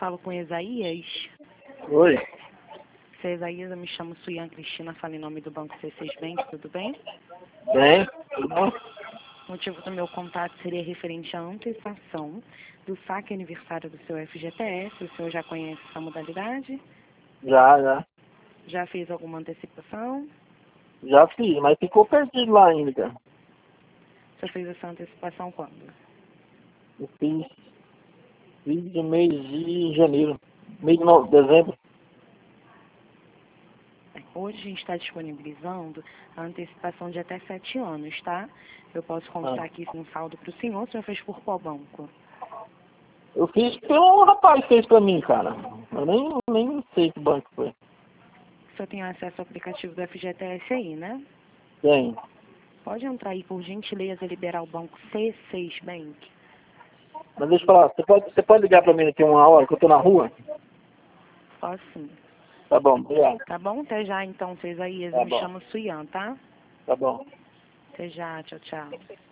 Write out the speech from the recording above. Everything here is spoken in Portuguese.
Falo com Isaías. Oi. Se é Isaías, eu me chamo Suyan Cristina, falo em nome do Banco C6 Bank, tudo bem? Bem, tudo bom? O motivo do meu contato seria referente à antecipação do saque aniversário do seu FGTS. O senhor já conhece essa modalidade? Já. Já fez alguma antecipação? Já fiz, mas ficou perdido lá ainda, cara. O senhor fez essa antecipação quando? Eu fiz no mês de janeiro, mês de dezembro. Hoje a gente está disponibilizando a antecipação de até 7 anos, tá? Eu posso constar aqui um saldo para o senhor. O senhor fez por qual banco? Eu fiz que um rapaz fez pra mim, cara. Eu nem sei que banco foi. O senhor tem acesso ao aplicativo do FGTS aí, né? Tem. Pode entrar aí, por gentileza, e liberar o banco C6 Bank. Mas deixa eu falar, você pode ligar pra mim daqui uma hora que eu tô na rua? Posso sim. Tá bom, obrigado. Tá bom? Até já, então, Isaías. Tá Eu me bom. chamo Suyan, tá? Tá bom. Até já. Tchau, tchau.